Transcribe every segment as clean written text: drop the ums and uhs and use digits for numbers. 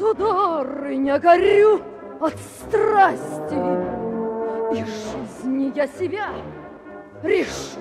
Сударыня, горю от страсти, и жизни я себя решу.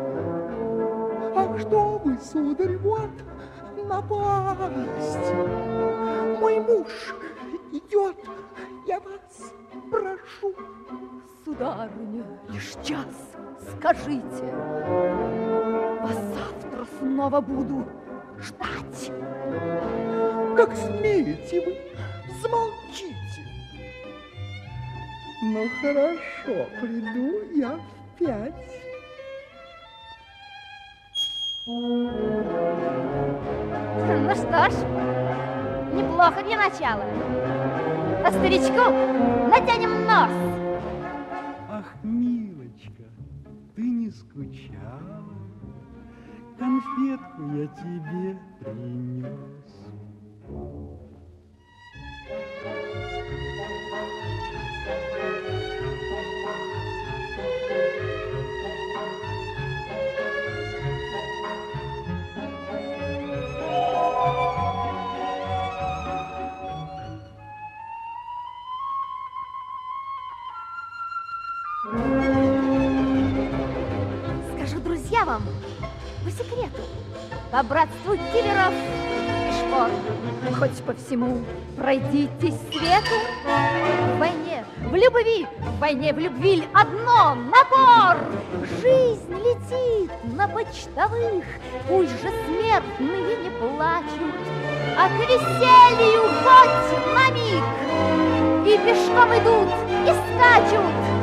А что вы, сударь, вот напасть? Мой муж идет, я вас прошу. Сударыня, лишь час скажите, вас завтра снова буду ждать. Как смеете вы, замолчите. Ну, хорошо, приду я в 5. Ну что ж, неплохо для начала. А старичку натянем нос. Ах, милочка, ты не скучала? Конфетку я тебе принес. Скажу друзьям по секрету, по братству киллеров и шпор. Хоть по всему пройдитесь свету. В войне, в любви, в войне, в любви одно напор. Жизнь летит на почтовых, пусть же смертные не плачут, а к веселью хоть на миг и пешком идут, и скачут.